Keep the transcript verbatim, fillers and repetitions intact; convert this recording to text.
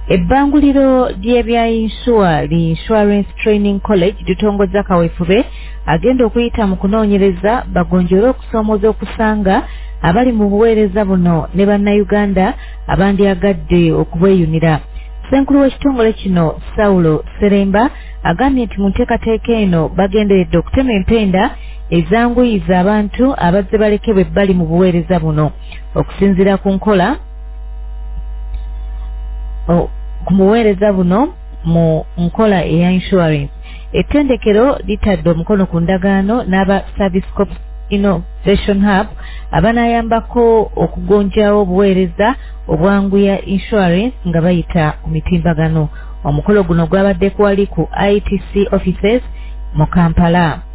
Ebbanguliro ly'ebya insure li Insurance Training College litongozza kaweefube agenda okuyita mu kunoonyereza bagonjole okusoomoza okusanga abali mu buweereza buno ne bannayuganda abandyagadde okubweyunira. Ssenkulu w'ekitongole kino Saulo Seremba agambye nti mu nteekateeka eno bagenderedde okutema empenda ezanguyiza abantu abazze balekebwa ebbali mu buweereza buno okusinziira ku nkola ku muweereza buno mu nkola eya insurance. Ettendekero litadde omukono ku ndagaano n'aba Service Corps Innovation Hub abanayambako okugonjawo obuweereza obwanguya insurance nga bayita ku mitimbagano. Omukolo guno gwabadde kwali ku I T C offices mu Kampala.